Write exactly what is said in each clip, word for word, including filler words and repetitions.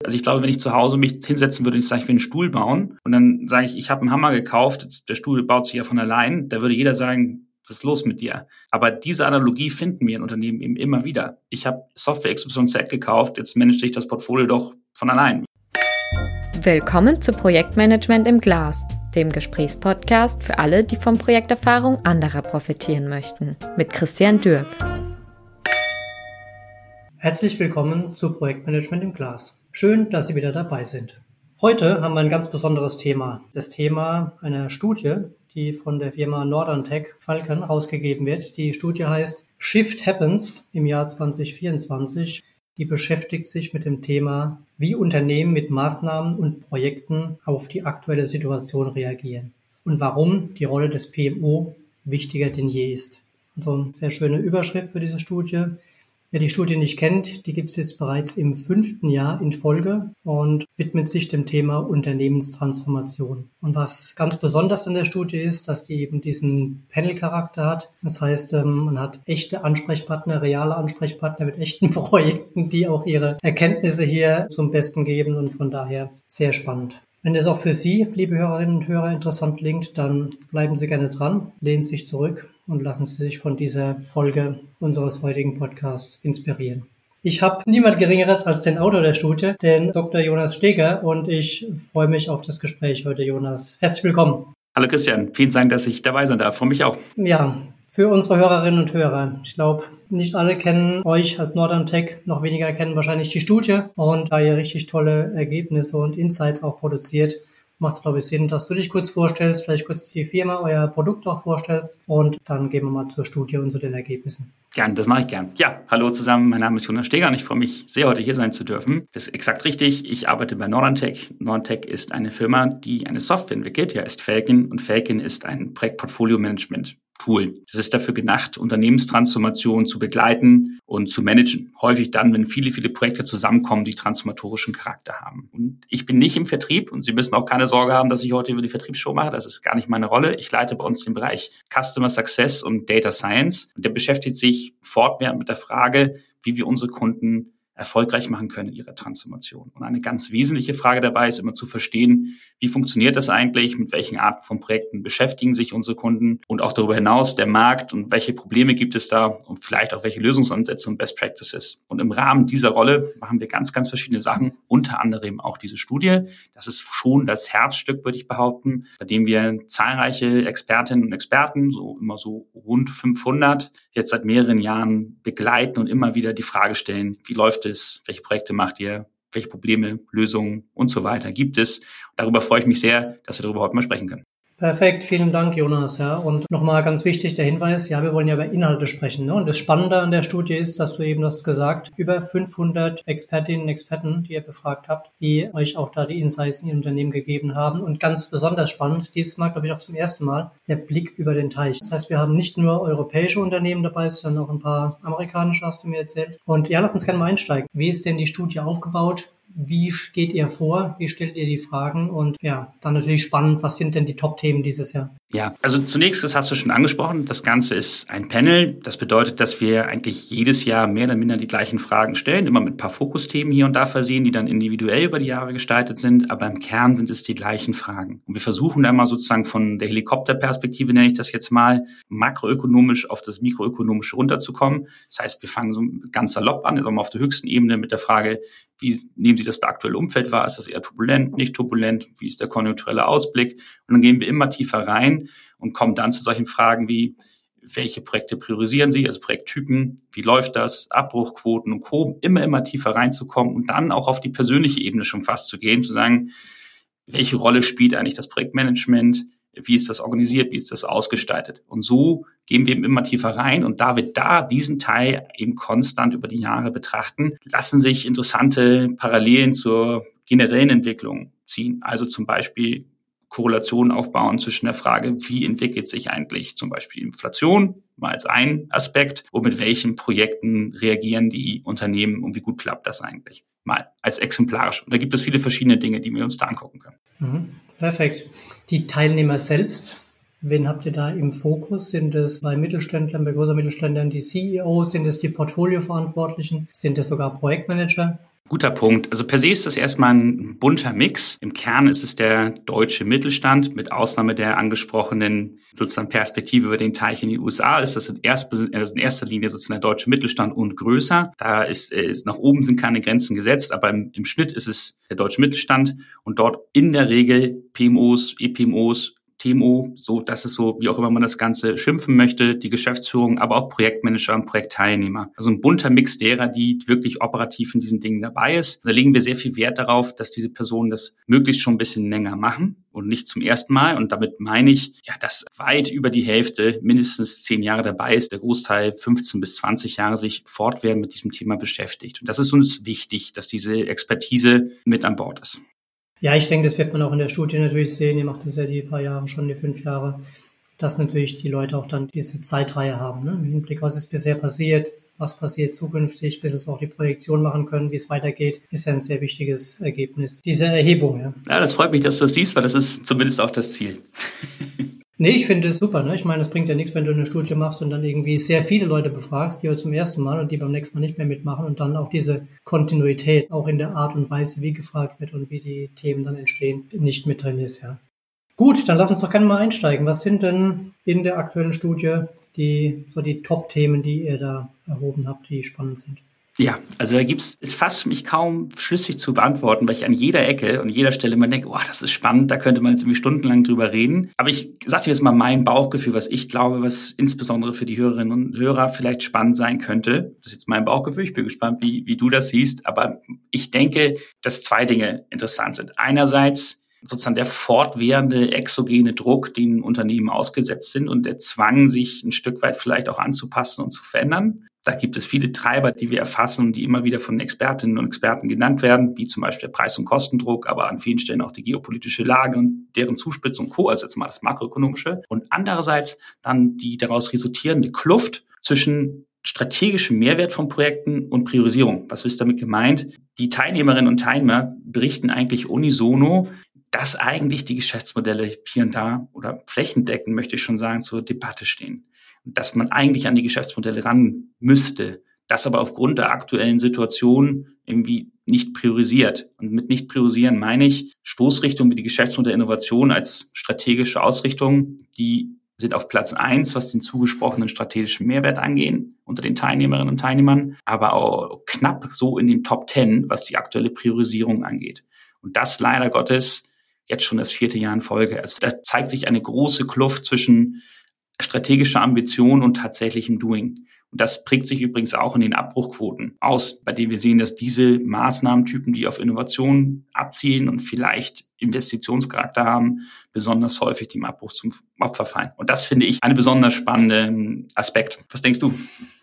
Also ich glaube, wenn ich zu Hause mich hinsetzen würde und ich sage, ich will einen Stuhl bauen und dann sage ich, ich habe einen Hammer gekauft, jetzt, der Stuhl baut sich ja von allein, da würde jeder sagen, was ist los mit dir? Aber diese Analogie finden wir in Unternehmen eben immer wieder. Ich habe Software X Y Z gekauft, jetzt manage ich das Portfolio doch von allein. Willkommen zu Projektmanagement im Glas, dem Gesprächspodcast für alle, die von Projekterfahrung anderer profitieren möchten. Mit Christian Dürk. Herzlich willkommen zu Projektmanagement im Glas. Schön, dass Sie wieder dabei sind. Heute haben wir ein ganz besonderes Thema. Das Thema einer Studie, die von der Firma Northern-Tech Falcon rausgegeben wird. Die Studie heißt Shift Happens im Jahr zwanzig vierundzwanzig. Die beschäftigt sich mit dem Thema, wie Unternehmen mit Maßnahmen und Projekten auf die aktuelle Situation reagieren und warum die Rolle des P M O wichtiger denn je ist. Also eine sehr schöne Überschrift für diese Studie. Wer die Studie nicht kennt, die gibt es jetzt bereits im fünften Jahr in Folge und widmet sich dem Thema Unternehmenstransformation. Und was ganz besonders an der Studie ist, dass die eben diesen Panel-Charakter hat. Das heißt, man hat echte Ansprechpartner, reale Ansprechpartner mit echten Projekten, die auch ihre Erkenntnisse hier zum Besten geben und von daher sehr spannend. Wenn das auch für Sie, liebe Hörerinnen und Hörer, interessant klingt, dann bleiben Sie gerne dran, lehnen Sie sich zurück und lassen Sie sich von dieser Folge unseres heutigen Podcasts inspirieren. Ich habe niemand Geringeres als den Autor der Studie, den Doktor Jonas Steger, und ich freue mich auf das Gespräch heute, Jonas. Herzlich willkommen. Hallo Christian, vielen Dank, dass ich dabei sein darf. Freue mich auch. Ja, für unsere Hörerinnen und Hörer. Ich glaube, nicht alle kennen euch als Northern-Tech, noch weniger kennen wahrscheinlich die Studie. Und da ihr richtig tolle Ergebnisse und Insights auch produziert, macht es, glaube ich, Sinn, dass du dich kurz vorstellst, vielleicht kurz die Firma, euer Produkt auch vorstellst und dann gehen wir mal zur Studie und zu den Ergebnissen. Gern, das mache ich gern. Ja, hallo zusammen, mein Name ist Jonas Steger und ich freue mich sehr, heute hier sein zu dürfen. Das ist exakt richtig. Ich arbeite bei Northern-Tech. Northern-Tech ist eine Firma, die eine Software entwickelt, ja, ist Falcon, und Falcon ist ein Projektportfolio-Management. Tool. Das ist dafür gedacht, Unternehmenstransformation zu begleiten und zu managen. Häufig dann, wenn viele, viele Projekte zusammenkommen, die transformatorischen Charakter haben. Und ich bin nicht im Vertrieb und Sie müssen auch keine Sorge haben, dass ich heute über die Vertriebsshow mache. Das ist gar nicht meine Rolle. Ich leite bei uns den Bereich Customer Success und Data Science. Und der beschäftigt sich fortwährend mit der Frage, wie wir unsere Kunden erfolgreich machen können in ihrer Transformation. Und eine ganz wesentliche Frage dabei ist immer zu verstehen, wie funktioniert das eigentlich, mit welchen Arten von Projekten beschäftigen sich unsere Kunden und auch darüber hinaus der Markt und welche Probleme gibt es da und vielleicht auch welche Lösungsansätze und Best Practices. Und im Rahmen dieser Rolle machen wir ganz, ganz verschiedene Sachen, unter anderem auch diese Studie. Das ist schon das Herzstück, würde ich behaupten, bei dem wir zahlreiche Expertinnen und Experten, so immer so rund fünfhundert, jetzt seit mehreren Jahren begleiten und immer wieder die Frage stellen, wie läuft es, welche Projekte macht ihr, welche Probleme, Lösungen und so weiter gibt es. Darüber freue ich mich sehr, dass wir darüber heute mal sprechen können. Perfekt, vielen Dank, Jonas. Ja, und nochmal ganz wichtig der Hinweis, ja, wir wollen ja über Inhalte sprechen. Ne? Und das Spannende an der Studie ist, dass du eben hast gesagt, über fünfhundert Expertinnen und Experten, die ihr befragt habt, die euch auch da die Insights in ihr Unternehmen gegeben haben. Und ganz besonders spannend, dieses Mal, glaube ich, auch zum ersten Mal, der Blick über den Teich. Das heißt, wir haben nicht nur europäische Unternehmen dabei, sondern auch ein paar amerikanische, hast du mir erzählt. Und ja, lass uns gerne mal einsteigen. Wie ist denn die Studie aufgebaut? Wie geht ihr vor? Wie stellt ihr die Fragen? Und ja, dann natürlich spannend, was sind denn die Top-Themen dieses Jahr? Ja, also zunächst, das hast du schon angesprochen, das Ganze ist ein Panel. Das bedeutet, dass wir eigentlich jedes Jahr mehr oder minder die gleichen Fragen stellen, immer mit ein paar Fokusthemen hier und da versehen, die dann individuell über die Jahre gestaltet sind. Aber im Kern sind es die gleichen Fragen. Und wir versuchen da mal sozusagen von der Helikopterperspektive, nenne ich das jetzt mal, makroökonomisch auf das mikroökonomische runterzukommen. Das heißt, wir fangen so ganz salopp an, sagen wir auf der höchsten Ebene mit der Frage, wie nehmen Sie das aktuelle Umfeld wahr? Ist das eher turbulent, nicht turbulent? Wie ist der konjunkturelle Ausblick? Und dann gehen wir immer tiefer rein und kommen dann zu solchen Fragen wie, welche Projekte priorisieren Sie, also Projekttypen, wie läuft das, Abbruchquoten und Co., immer, immer tiefer reinzukommen und dann auch auf die persönliche Ebene schon fast zu gehen, zu sagen, welche Rolle spielt eigentlich das Projektmanagement, wie ist das organisiert, wie ist das ausgestaltet? Und so gehen wir eben immer tiefer rein. Und da wir da diesen Teil eben konstant über die Jahre betrachten, lassen sich interessante Parallelen zur generellen Entwicklung ziehen. Also zum Beispiel Korrelationen aufbauen zwischen der Frage, wie entwickelt sich eigentlich zum Beispiel Inflation, mal als ein Aspekt, und mit welchen Projekten reagieren die Unternehmen und wie gut klappt das eigentlich? Mal als exemplarisch. Und da gibt es viele verschiedene Dinge, die wir uns da angucken können. Mhm. Perfekt. Die Teilnehmer selbst, wen habt ihr da im Fokus? Sind es bei Mittelständlern, bei großen Mittelständlern die C E Os? Sind es die Portfolioverantwortlichen? Sind es sogar Projektmanager? Guter Punkt. Also per se ist das erstmal ein bunter Mix. Im Kern ist es der deutsche Mittelstand, mit Ausnahme der angesprochenen sozusagen Perspektive über den Teich in die U S A, ist das in, erst, also in erster Linie sozusagen der deutsche Mittelstand und größer. Da ist, ist nach oben sind keine Grenzen gesetzt, aber im, im Schnitt ist es der deutsche Mittelstand und dort in der Regel P M Os, E P M Os, T M O, so, das ist so, wie auch immer man das Ganze schimpfen möchte, die Geschäftsführung, aber auch Projektmanager und Projektteilnehmer. Also ein bunter Mix derer, die wirklich operativ in diesen Dingen dabei ist. Da legen wir sehr viel Wert darauf, dass diese Personen das möglichst schon ein bisschen länger machen und nicht zum ersten Mal. Und damit meine ich, ja, dass weit über die Hälfte mindestens zehn Jahre dabei ist, der Großteil fünfzehn bis zwanzig Jahre sich fortwährend mit diesem Thema beschäftigt. Und das ist uns wichtig, dass diese Expertise mit an Bord ist. Ja, ich denke, das wird man auch in der Studie natürlich sehen. Ihr macht das ja die paar Jahre schon, die fünf Jahre, dass natürlich die Leute auch dann diese Zeitreihe haben, ne? Im Hinblick, was ist bisher passiert, was passiert zukünftig, bis es auch die Projektion machen können, wie es weitergeht, ist ja ein sehr wichtiges Ergebnis. Diese Erhebung, ja. Ja, das freut mich, dass du das siehst, weil das ist zumindest auch das Ziel. Nee, ich finde es super. Ne? Ich meine, es bringt ja nichts, wenn du eine Studie machst und dann irgendwie sehr viele Leute befragst, die zum ersten Mal und die beim nächsten Mal nicht mehr mitmachen und dann auch diese Kontinuität, auch in der Art und Weise, wie gefragt wird und wie die Themen dann entstehen, nicht mit drin ist. Ja. Gut, dann lass uns doch gerne mal einsteigen. Was sind denn in der aktuellen Studie die so die Top-Themen, die ihr da erhoben habt, die spannend sind? Ja, also da gibt's, ist fast für mich kaum schlüssig zu beantworten, weil ich an jeder Ecke und jeder Stelle immer denke, oh, das ist spannend, da könnte man jetzt irgendwie stundenlang drüber reden. Aber ich sage dir jetzt mal mein Bauchgefühl, was ich glaube, was insbesondere für die Hörerinnen und Hörer vielleicht spannend sein könnte. Das ist jetzt mein Bauchgefühl, ich bin gespannt, wie, wie du das siehst. Aber ich denke, dass zwei Dinge interessant sind. Einerseits sozusagen der fortwährende exogene Druck, den Unternehmen ausgesetzt sind und der Zwang, sich ein Stück weit vielleicht auch anzupassen und zu verändern. Da gibt es viele Treiber, die wir erfassen und die immer wieder von Expertinnen und Experten genannt werden, wie zum Beispiel der Preis- und Kostendruck, aber an vielen Stellen auch die geopolitische Lage und deren Zuspitzung und Co., also jetzt mal das makroökonomische. Und andererseits dann die daraus resultierende Kluft zwischen strategischem Mehrwert von Projekten und Priorisierung. Was ist damit gemeint? Die Teilnehmerinnen und Teilnehmer berichten eigentlich unisono, dass eigentlich die Geschäftsmodelle hier und da oder flächendeckend, möchte ich schon sagen, zur Debatte stehen. Dass man eigentlich an die Geschäftsmodelle ran müsste, das aber aufgrund der aktuellen Situation irgendwie nicht priorisiert. Und mit nicht priorisieren meine ich Stoßrichtung wie die Geschäftsmodellinnovation als strategische Ausrichtung, die sind auf Platz eins, was den zugesprochenen strategischen Mehrwert angehen unter den Teilnehmerinnen und Teilnehmern, aber auch knapp so in den Top Ten, was die aktuelle Priorisierung angeht. Und das leider Gottes jetzt schon das vierte Jahr in Folge. Also da zeigt sich eine große Kluft zwischen strategischer Ambition und tatsächlichem Doing. Und das prägt sich übrigens auch in den Abbruchquoten aus, bei denen wir sehen, dass diese Maßnahmentypen, die auf Innovation abzielen und vielleicht Investitionscharakter haben, besonders häufig dem Abbruch zum Opfer fallen. Und das finde ich einen besonders spannenden Aspekt. Was denkst du?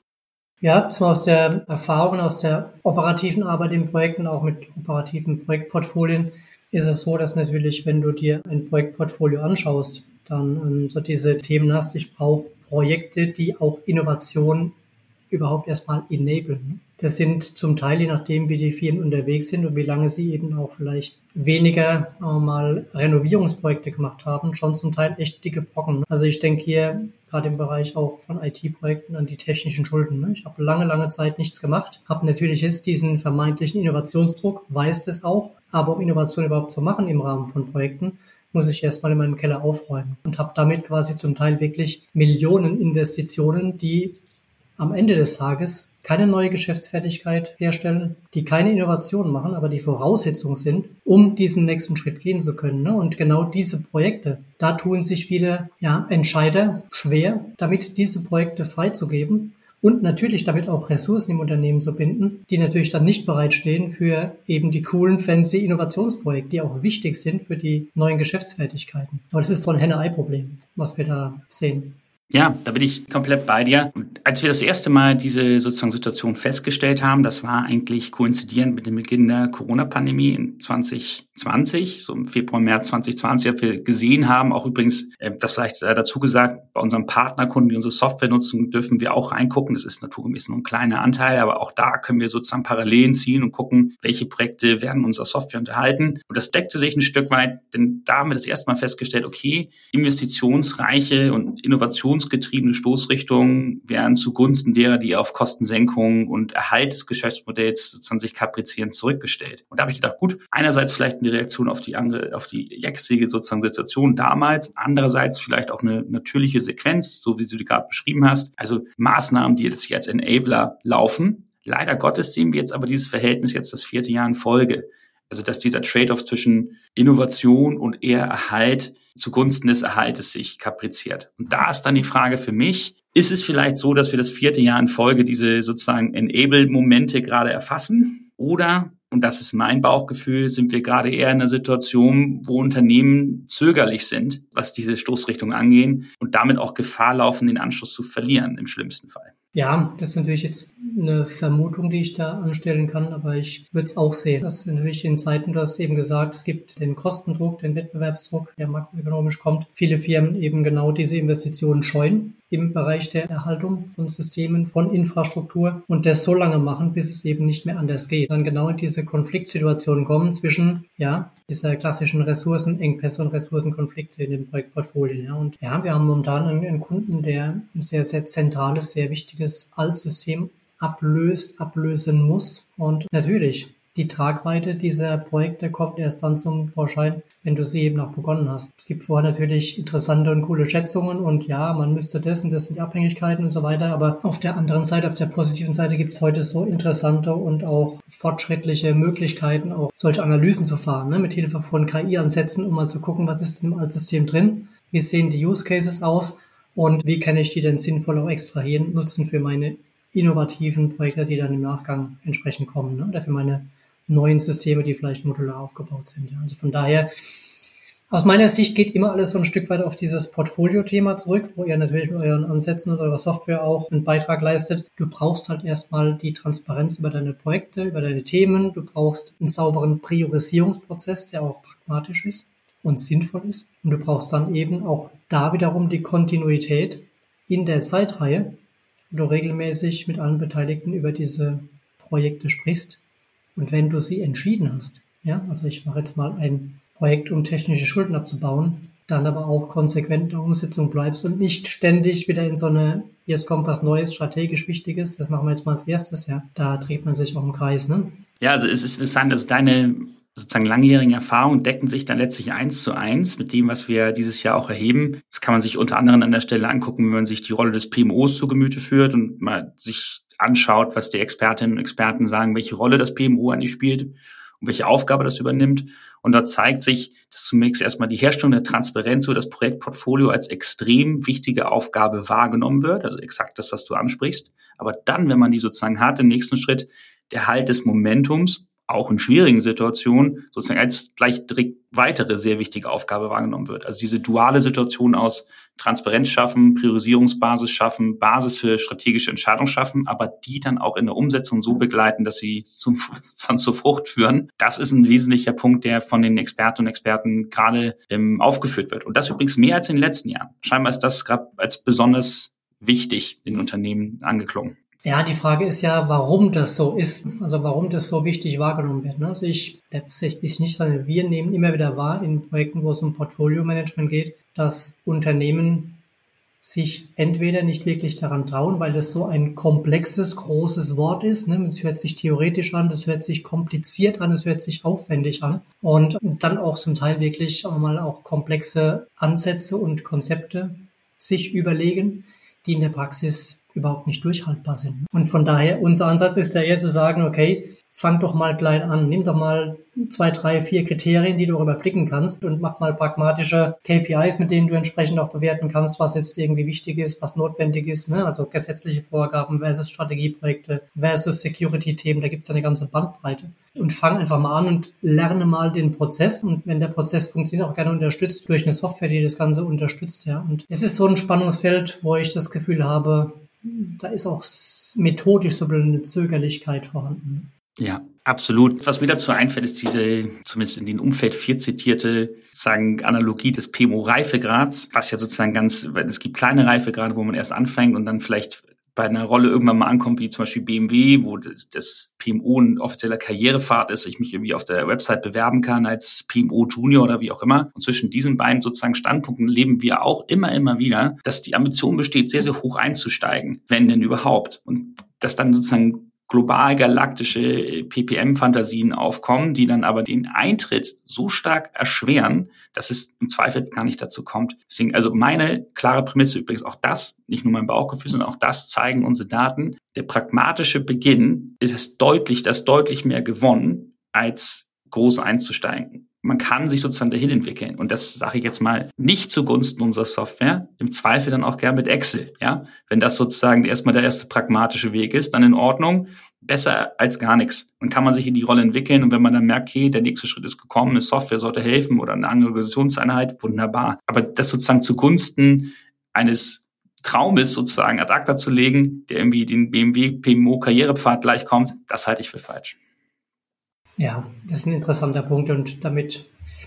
Ja, das war aus der Erfahrung, aus der operativen Arbeit in Projekten, auch mit operativen Projektportfolien, ist es so, dass natürlich, wenn du dir ein Projektportfolio anschaust, dann ähm, so diese Themen hast, ich brauche Projekte, die auch Innovation überhaupt erstmal enablen. Das sind zum Teil, je nachdem, wie die Firmen unterwegs sind und wie lange sie eben auch vielleicht weniger äh, mal Renovierungsprojekte gemacht haben, schon zum Teil echt dicke Brocken. Also ich denke hier gerade im Bereich auch von I T-Projekten an die technischen Schulden. Ne? Ich habe lange, lange Zeit nichts gemacht, habe natürlich jetzt diesen vermeintlichen Innovationsdruck, weiß das auch, aber um Innovation überhaupt zu machen im Rahmen von Projekten, muss ich erstmal in meinem Keller aufräumen und habe damit quasi zum Teil wirklich Millionen Investitionen, die am Ende des Tages keine neue Geschäftsfertigkeit herstellen, die keine Innovation machen, aber die Voraussetzung sind, um diesen nächsten Schritt gehen zu können. Und genau diese Projekte, da tun sich viele ja, Entscheider schwer, damit diese Projekte freizugeben und natürlich damit auch Ressourcen im Unternehmen zu binden, die natürlich dann nicht bereitstehen für eben die coolen, fancy Innovationsprojekte, die auch wichtig sind für die neuen Geschäftsfertigkeiten. Aber das ist so ein Henne-Ei-Problem, was wir da sehen. Ja, da bin ich komplett bei dir. Und als wir das erste Mal diese sozusagen Situation festgestellt haben, das war eigentlich koinzidierend mit dem Beginn der Corona-Pandemie in zwanzig zwanzig, so im Februar, März zwanzig zwanzig, wir gesehen haben, auch übrigens, äh, das vielleicht äh, dazu gesagt, bei unseren Partnerkunden, die unsere Software nutzen, dürfen wir auch reingucken. Das ist naturgemäß nur ein kleiner Anteil, aber auch da können wir sozusagen Parallelen ziehen und gucken, welche Projekte werden unserer Software unterhalten. Und das deckte sich ein Stück weit, denn da haben wir das erste Mal festgestellt, okay, investitionsreiche und innovationsgetriebene Stoßrichtungen werden zugunsten derer, die auf Kostensenkung und Erhalt des Geschäftsmodells sozusagen sich kaprizieren, zurückgestellt. Und da habe ich gedacht, gut, einerseits vielleicht eine Reaktion auf die andere, auf die jetzige sozusagen Situation damals, andererseits vielleicht auch eine natürliche Sequenz, so wie du die gerade beschrieben hast. Also Maßnahmen, die jetzt als Enabler laufen. Leider Gottes sehen wir jetzt aber dieses Verhältnis jetzt das vierte Jahr in Folge. Also dass dieser Trade-off zwischen Innovation und eher Erhalt zugunsten des Erhaltes sich kapriziert. Und da ist dann die Frage für mich, ist es vielleicht so, dass wir das vierte Jahr in Folge diese sozusagen Enable-Momente gerade erfassen? Oder, und das ist mein Bauchgefühl, sind wir gerade eher in einer Situation, wo Unternehmen zögerlich sind, was diese Stoßrichtung angehen und damit auch Gefahr laufen, den Anschluss zu verlieren im schlimmsten Fall? Ja, das ist natürlich jetzt eine Vermutung, die ich da anstellen kann, aber ich würde es auch sehen, dass natürlich in Zeiten, du hast eben gesagt, es gibt den Kostendruck, den Wettbewerbsdruck, der makroökonomisch kommt, viele Firmen eben genau diese Investitionen scheuen im Bereich der Erhaltung von Systemen, von Infrastruktur und das so lange machen, bis es eben nicht mehr anders geht. Dann genau in diese Konfliktsituationen kommen zwischen, ja, dieser klassischen Ressourcenengpässe und Ressourcenkonflikte in den Projektportfolien. Ja. Und ja, wir haben momentan einen, einen Kunden, der ein sehr, sehr zentrales, sehr wichtiges Altsystem ablöst, ablösen muss. Und natürlich, die Tragweite dieser Projekte kommt erst dann zum Vorschein, wenn du sie eben auch begonnen hast. Es gibt vorher natürlich interessante und coole Schätzungen und ja, man müsste das und das sind die Abhängigkeiten und so weiter, aber auf der anderen Seite, auf der positiven Seite gibt es heute so interessante und auch fortschrittliche Möglichkeiten, auch solche Analysen zu fahren, ne, mit Hilfe von K I-Ansätzen, um mal zu gucken, was ist im Altsystem drin, wie sehen die Use Cases aus und wie kann ich die denn sinnvoll auch extrahieren, nutzen für meine innovativen Projekte, die dann im Nachgang entsprechend kommen, ne, oder für meine neuen Systeme, die vielleicht modular aufgebaut sind. Ja. Also von daher, aus meiner Sicht geht immer alles so ein Stück weit auf dieses Portfolio-Thema zurück, wo ihr natürlich mit euren Ansätzen und eurer Software auch einen Beitrag leistet. Du brauchst halt erstmal die Transparenz über deine Projekte, über deine Themen. Du brauchst einen sauberen Priorisierungsprozess, der auch pragmatisch ist und sinnvoll ist. Und du brauchst dann eben auch da wiederum die Kontinuität in der Zeitreihe, wo du regelmäßig mit allen Beteiligten über diese Projekte sprichst. Und wenn du sie entschieden hast, ja, also ich mache jetzt mal ein Projekt, um technische Schulden abzubauen, dann aber auch konsequent in der Umsetzung bleibst und nicht ständig wieder in so eine, jetzt kommt was Neues, strategisch Wichtiges, das machen wir jetzt mal als erstes, ja, da dreht man sich auch im Kreis, ne? Ja, also es ist interessant, dass deine sozusagen langjährigen Erfahrungen decken sich dann letztlich eins zu eins mit dem, was wir dieses Jahr auch erheben. Das kann man sich unter anderem an der Stelle angucken, wenn man sich die Rolle des P M Os zu Gemüte führt und mal sich anschaut, was die Expertinnen und Experten sagen, welche Rolle das P M O eigentlich spielt und welche Aufgabe das übernimmt. Und dort zeigt sich, dass zunächst erstmal die Herstellung der Transparenz über das Projektportfolio als extrem wichtige Aufgabe wahrgenommen wird, also exakt das, was du ansprichst. Aber dann, wenn man die sozusagen hat, im nächsten Schritt der Halt des Momentums, auch in schwierigen Situationen, sozusagen als gleich direkt weitere sehr wichtige Aufgabe wahrgenommen wird. Also diese duale Situation aus Transparenz schaffen, Priorisierungsbasis schaffen, Basis für strategische Entscheidungen schaffen, aber die dann auch in der Umsetzung so begleiten, dass sie zum, dann zur Frucht führen. Das ist ein wesentlicher Punkt, der von den Expertinnen und Experten gerade ähm, aufgeführt wird. Und das übrigens mehr als in den letzten Jahren. Scheinbar ist das gerade als besonders wichtig in Unternehmen angeklungen. Ja, die Frage ist ja, warum das so ist, also warum das so wichtig wahrgenommen wird. Also ich, das ist nicht, sondern wir nehmen immer wieder wahr in Projekten, wo es um Portfolio-Management geht, dass Unternehmen sich entweder nicht wirklich daran trauen, weil das so ein komplexes, großes Wort ist. Ne? Es hört sich theoretisch an, das hört sich kompliziert an, es hört sich aufwendig an und dann auch zum Teil wirklich auch mal auch komplexe Ansätze und Konzepte sich überlegen, die in der Praxis überhaupt nicht durchhaltbar sind. Und von daher, unser Ansatz ist ja eher zu sagen, okay, fang doch mal klein an, nimm doch mal zwei, drei, vier Kriterien, die du überblicken kannst und mach mal pragmatische K P Is, mit denen du entsprechend auch bewerten kannst, was jetzt irgendwie wichtig ist, was notwendig ist, ne? Also gesetzliche Vorgaben versus Strategieprojekte versus Security-Themen, da gibt es eine ganze Bandbreite. Und fang einfach mal an und lerne mal den Prozess und wenn der Prozess funktioniert, auch gerne unterstützt durch eine Software, die das Ganze unterstützt, ja. Und es ist so ein Spannungsfeld, wo ich das Gefühl habe, da ist auch methodisch so eine Zögerlichkeit vorhanden. Ja, Absolut. Was mir dazu einfällt, ist diese, zumindest in dem Umfeld viel zitierte, sagen Analogie des P M O-Reifegrads, was ja sozusagen ganz, es gibt kleine Reifegrade, wo man erst anfängt und dann vielleicht bei einer Rolle irgendwann mal ankommt, wie zum Beispiel B M W, wo das, das P M O ein offizieller Karrierepfad ist, ich mich irgendwie auf der Website bewerben kann als P M O Junior oder wie auch immer. Und zwischen diesen beiden sozusagen Standpunkten leben wir auch immer, immer wieder, dass die Ambition besteht, sehr, sehr hoch einzusteigen, wenn denn überhaupt. Und dass dann sozusagen global galaktische P P M-Fantasien aufkommen, die dann aber den Eintritt so stark erschweren, dass es im Zweifel gar nicht dazu kommt. Deswegen, also meine klare Prämisse übrigens auch das, nicht nur mein Bauchgefühl, sondern auch das zeigen unsere Daten. Der pragmatische Beginn ist es deutlich, das deutlich mehr gewonnen, als groß einzusteigen. Man kann sich sozusagen dahin entwickeln. Und das sage ich jetzt mal nicht zugunsten unserer Software, im Zweifel dann auch gern mit Excel. Ja, wenn das sozusagen erstmal der erste pragmatische Weg ist, dann in Ordnung. Besser als gar nichts. Dann kann man sich in die Rolle entwickeln und wenn man dann merkt, okay, der nächste Schritt ist gekommen, eine Software sollte helfen oder eine andere Organisationseinheit, wunderbar. Aber das sozusagen zugunsten eines Traumes sozusagen ad acta zu legen, der irgendwie den B M W P M O Karrierepfad gleichkommt, das halte ich für falsch. Ja, das ist ein interessanter Punkt und damit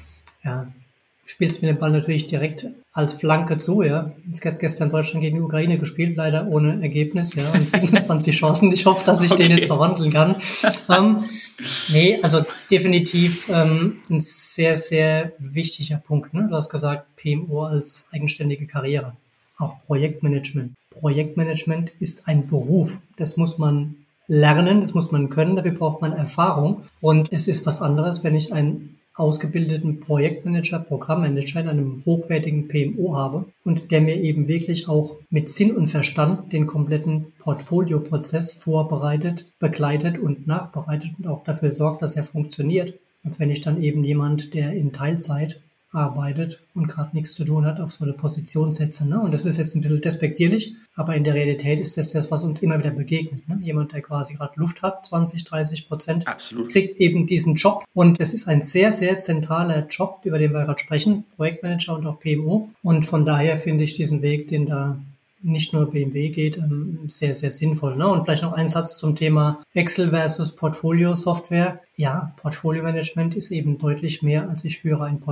ja, spielst du mir den Ball natürlich direkt als Flanke zu. Ja, es hat gestern Deutschland gegen die Ukraine gespielt, leider ohne Ergebnis. Ja, und siebenundzwanzig Chancen. Ich hoffe, dass ich okay. den jetzt verwandeln kann. Ähm, nee, also definitiv ähm, ein sehr, sehr wichtiger Punkt. Ne? Du hast gesagt, P M O als eigenständige Karriere. Auch Projektmanagement. Projektmanagement ist ein Beruf. Das muss man lernen, das muss man können, dafür braucht man Erfahrung. Und es ist was anderes, wenn ich einen ausgebildeten Projektmanager, Programmmanager in einem hochwertigen P M O habe und der mir eben wirklich auch mit Sinn und Verstand den kompletten Portfolioprozess vorbereitet, begleitet und nachbereitet und auch dafür sorgt, dass er funktioniert, als wenn ich dann eben jemand, der in Teilzeit arbeitet und gerade nichts zu tun hat, auf so eine Position setze. Ne? Und das ist jetzt ein bisschen despektierlich, aber in der Realität ist das das, was uns immer wieder begegnet. Ne? Jemand, der quasi gerade Luft hat, zwanzig, dreißig Prozent, Absolut. Kriegt eben diesen Job. Und das ist ein sehr, sehr zentraler Job, über den wir gerade sprechen, Projektmanager und auch P M O. Und von daher finde ich diesen Weg, den da nicht nur B M W geht, sehr, sehr sinnvoll. Ne? Und vielleicht noch ein Satz zum Thema Excel versus Portfolio-Software. Ja, Portfolio-Management ist eben deutlich mehr, als ich führe ein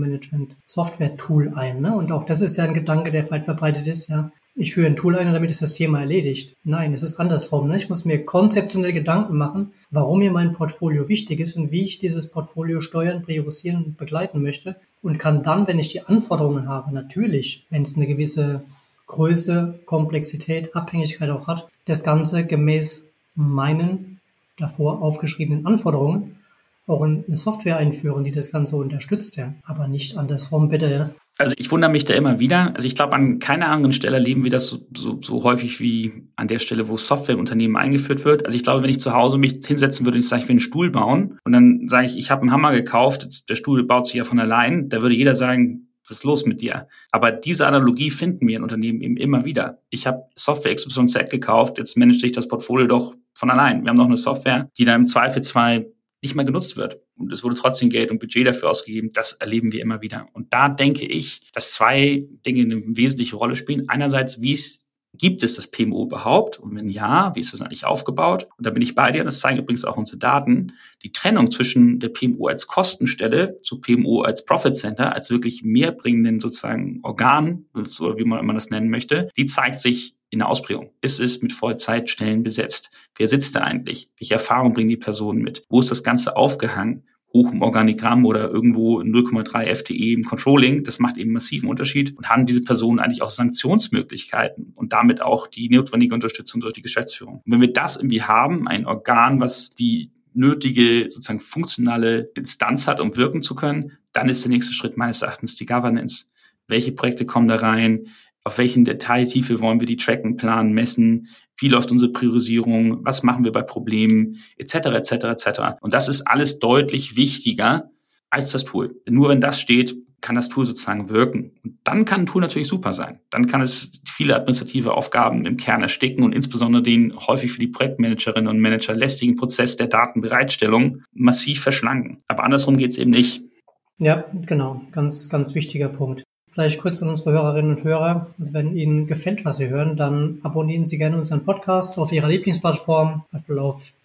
Portfolio-Management-Software-Tool ein. Ne? Und auch das ist ja ein Gedanke, der weit verbreitet ist. Ja, ich führe ein Tool ein und damit ist das Thema erledigt. Nein, es ist andersrum. Ne? Ich muss mir konzeptionell Gedanken machen, warum mir mein Portfolio wichtig ist und wie ich dieses Portfolio steuern, priorisieren und begleiten möchte. Und kann dann, wenn ich die Anforderungen habe, natürlich, wenn es eine gewisse Größe, Komplexität, Abhängigkeit auch hat, das Ganze gemäß meinen davor aufgeschriebenen Anforderungen auch eine Software einführen, die das Ganze unterstützt, ja. Aber nicht andersrum, bitte, ja. Also ich wundere mich da immer wieder. Also ich glaube, an keiner anderen Stelle erleben wir das so, so, so häufig wie an der Stelle, wo Software im Unternehmen eingeführt wird. Also ich glaube, wenn ich zu Hause mich hinsetzen würde und ich sage, ich will einen Stuhl bauen und dann sage ich, ich habe einen Hammer gekauft, der Stuhl baut sich ja von allein, da würde jeder sagen, was ist los mit dir? Aber diese Analogie finden wir in Unternehmen eben immer wieder. Ich habe Software X Y Z gekauft, jetzt manage ich das Portfolio doch von allein. Wir haben noch eine Software, die dann im Zweifelsfall nicht mehr genutzt wird. Und es wurde trotzdem Geld und Budget dafür ausgegeben. Das erleben wir immer wieder. Und da denke ich, dass zwei Dinge eine wesentliche Rolle spielen. Einerseits, wie es gibt es das P M O überhaupt? Und wenn ja, wie ist das eigentlich aufgebaut? Und da bin ich bei dir, das zeigen übrigens auch unsere Daten, die Trennung zwischen der P M O als Kostenstelle zu P M O als Profit Center, als wirklich mehrbringenden sozusagen Organ, so wie man immer das nennen möchte, die zeigt sich in der Ausprägung. Ist es mit Vollzeitstellen besetzt? Wer sitzt da eigentlich? Welche Erfahrung bringen die Personen mit? Wo ist das Ganze aufgehangen? Hoch im Organigramm oder irgendwo null Komma drei F T E im Controlling, das macht eben massiven Unterschied und haben diese Personen eigentlich auch Sanktionsmöglichkeiten und damit auch die notwendige Unterstützung durch die Geschäftsführung. Und wenn wir das irgendwie haben, ein Organ, was die nötige sozusagen funktionale Instanz hat, um wirken zu können, dann ist der nächste Schritt meines Erachtens die Governance. Welche Projekte kommen da rein? Auf welchen Detailtiefe wollen wir die tracken, planen, messen? Wie läuft unsere Priorisierung? Was machen wir bei Problemen? Etc., etc., et cetera. Und das ist alles deutlich wichtiger als das Tool. Denn nur wenn das steht, kann das Tool sozusagen wirken. Und dann kann ein Tool natürlich super sein. Dann kann es viele administrative Aufgaben im Kern ersticken und insbesondere den häufig für die Projektmanagerinnen und Manager lästigen Prozess der Datenbereitstellung massiv verschlanken. Aber andersrum geht es eben nicht. Ja, genau. Ganz, ganz wichtiger Punkt. Vielleicht kurz an unsere Hörerinnen und Hörer. Wenn Ihnen gefällt, was Sie hören, dann abonnieren Sie gerne unseren Podcast auf Ihrer Lieblingsplattform, zum Beispiel auf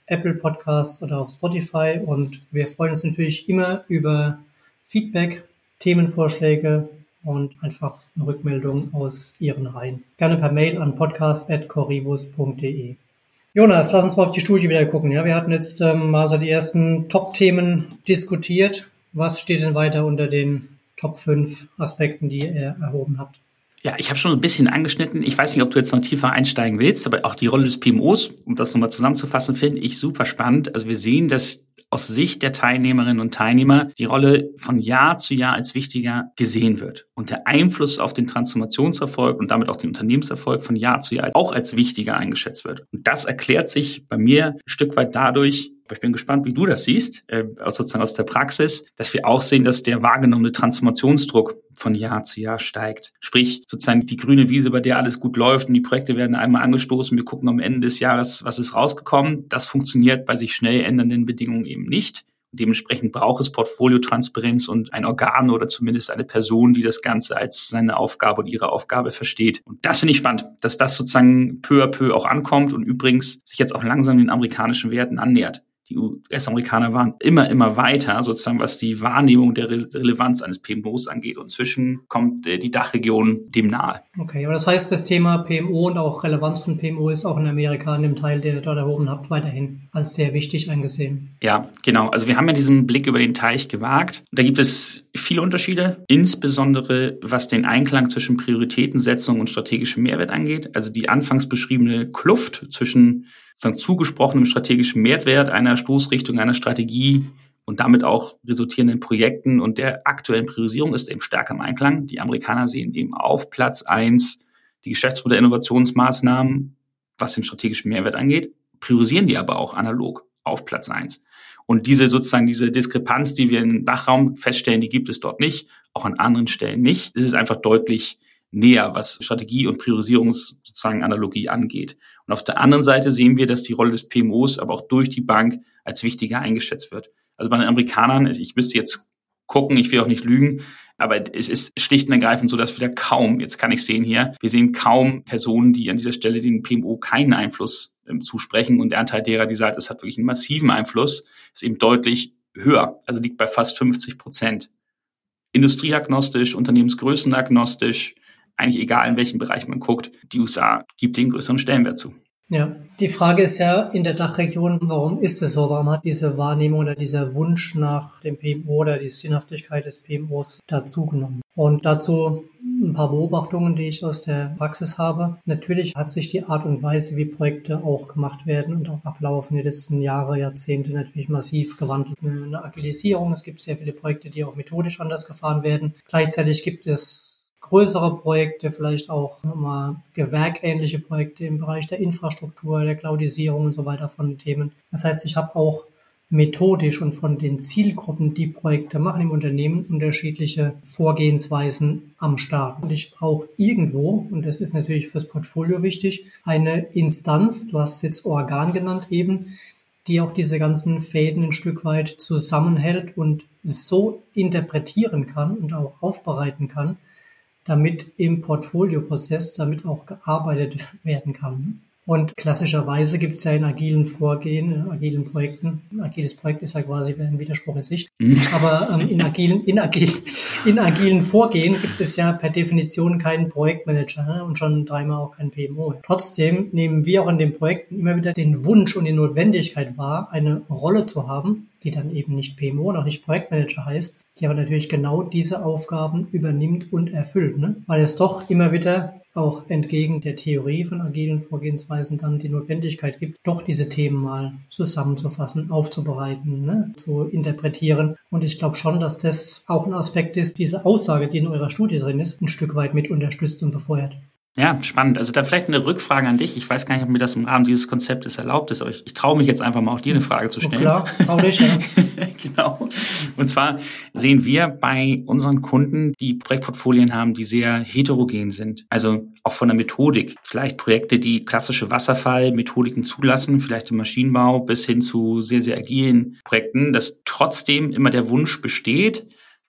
Apple Podcasts oder auf Spotify. Und wir freuen uns natürlich immer über Feedback, Themenvorschläge und einfach eine Rückmeldung aus Ihren Reihen. Gerne per Mail an podcast at corribus punkt de. Jonas, lass uns mal auf die Studie wieder gucken. Ja, wir hatten jetzt ähm, mal so die ersten Top-Themen diskutiert. Was steht denn weiter unter den Top fünf Aspekten, die ihr erhoben habt? Ja, ich habe schon ein bisschen angeschnitten. Ich weiß nicht, ob du jetzt noch tiefer einsteigen willst, aber auch die Rolle des P M Os, um das nochmal zusammenzufassen, finde ich super spannend. Also wir sehen, dass aus Sicht der Teilnehmerinnen und Teilnehmer die Rolle von Jahr zu Jahr als wichtiger gesehen wird. Und der Einfluss auf den Transformationserfolg und damit auch den Unternehmenserfolg von Jahr zu Jahr auch als wichtiger eingeschätzt wird. Und das erklärt sich bei mir ein Stück weit dadurch, ich bin gespannt, wie du das siehst, äh, sozusagen aus der Praxis, dass wir auch sehen, dass der wahrgenommene Transformationsdruck von Jahr zu Jahr steigt. Sprich, sozusagen die grüne Wiese, bei der alles gut läuft und die Projekte werden einmal angestoßen. Wir gucken am Ende des Jahres, was ist rausgekommen. Das funktioniert bei sich schnell ändernden Bedingungen eben nicht. Dementsprechend braucht es Portfoliotransparenz und ein Organ oder zumindest eine Person, die das Ganze als seine Aufgabe und ihre Aufgabe versteht. Und das finde ich spannend, dass das sozusagen peu à peu auch ankommt und übrigens sich jetzt auch langsam den amerikanischen Werten annähert. Die U S-Amerikaner waren immer, immer weiter, sozusagen, was die Wahrnehmung der Re- Relevanz eines P M Os angeht. Und inzwischen kommt äh, die Dachregion dem nahe. Okay, aber das heißt, das Thema P M O und auch Relevanz von P M O ist auch in Amerika, in dem Teil, den ihr dort erhoben habt, weiterhin als sehr wichtig angesehen. Ja, genau. Also wir haben ja diesen Blick über den Teich gewagt. Da gibt es viele Unterschiede, insbesondere was den Einklang zwischen Prioritätensetzung und strategischem Mehrwert angeht. Also die anfangs beschriebene Kluft zwischen sozusagen zugesprochenem strategischen Mehrwert einer Stoßrichtung, einer Strategie und damit auch resultierenden Projekten und der aktuellen Priorisierung ist eben stärker im Einklang. Die Amerikaner sehen eben auf Platz eins die Geschäftsmodell-Innovationsmaßnahmen, was den strategischen Mehrwert angeht, priorisieren die aber auch analog auf Platz eins. Und diese sozusagen diese Diskrepanz, die wir im Dachraum feststellen, die gibt es dort nicht, auch an anderen Stellen nicht. Es ist einfach deutlich näher, was Strategie und Priorisierungs sozusagen Analogie angeht. Und auf der anderen Seite sehen wir, dass die Rolle des P M Os aber auch durch die Bank als wichtiger eingeschätzt wird. Also bei den Amerikanern, ich müsste jetzt gucken, ich will auch nicht lügen, aber es ist schlicht und ergreifend so, dass wir da kaum, jetzt kann ich sehen hier, wir sehen kaum Personen, die an dieser Stelle den P M O keinen Einfluss ähm, zusprechen und der Anteil derer, die sagt, es hat wirklich einen massiven Einfluss, ist eben deutlich höher, also liegt bei fast fünfzig Prozent. Industrieagnostisch, unternehmensgrößenagnostisch, eigentlich egal, in welchem Bereich man guckt, die U S A gibt den größeren Stellenwert zu. Ja, die Frage ist ja in der Dachregion, warum ist es so? Warum hat diese Wahrnehmung oder dieser Wunsch nach dem P M O oder die Sinnhaftigkeit des P M Os dazugenommen? Und dazu ein paar Beobachtungen, die ich aus der Praxis habe. Natürlich hat sich die Art und Weise, wie Projekte auch gemacht werden und auch ablaufen, die letzten Jahre, Jahrzehnte natürlich massiv gewandelt. Eine Agilisierung, es gibt sehr viele Projekte, die auch methodisch anders gefahren werden. Gleichzeitig gibt es größere Projekte, vielleicht auch nochmal gewerkähnliche Projekte im Bereich der Infrastruktur, der Cloudisierung und so weiter von den Themen. Das heißt, ich habe auch methodisch und von den Zielgruppen, die Projekte machen im Unternehmen, unterschiedliche Vorgehensweisen am Start. Und ich brauche irgendwo, und das ist natürlich fürs Portfolio wichtig, eine Instanz, du hast es jetzt Organ genannt eben, die auch diese ganzen Fäden ein Stück weit zusammenhält und so interpretieren kann und auch aufbereiten kann, damit im Portfolioprozess damit auch gearbeitet werden kann. Und klassischerweise gibt es ja in agilen Vorgehen, in agilen Projekten, ein agiles Projekt ist ja quasi ein Widerspruch in sich, aber ähm, in, agilen, in, agil, in agilen Vorgehen gibt es ja per Definition keinen Projektmanager, ne? Und schon dreimal auch kein P M O. Trotzdem nehmen wir auch in den Projekten immer wieder den Wunsch und die Notwendigkeit wahr, eine Rolle zu haben, die dann eben nicht P M O, noch nicht Projektmanager heißt, die aber natürlich genau diese Aufgaben übernimmt und erfüllt, ne? Weil es doch immer wieder auch entgegen der Theorie von agilen Vorgehensweisen dann die Notwendigkeit gibt, doch diese Themen mal zusammenzufassen, aufzubereiten, ne, zu interpretieren. Und ich glaube schon, dass das auch ein Aspekt ist, diese Aussage, die in eurer Studie drin ist, ein Stück weit mit unterstützt und befeuert. Ja, spannend. Also da vielleicht eine Rückfrage an dich. Ich weiß gar nicht, ob mir das im Rahmen dieses Konzeptes erlaubt ist, aber ich, ich traue mich jetzt einfach mal auch dir eine Frage zu stellen. Oh, klar, trau dich, ja. Genau. Und zwar sehen wir bei unseren Kunden, die Projektportfolien haben, die sehr heterogen sind. Also auch von der Methodik. Vielleicht Projekte, die klassische Wasserfallmethodiken zulassen, vielleicht im Maschinenbau bis hin zu sehr, sehr agilen Projekten, dass trotzdem immer der Wunsch besteht,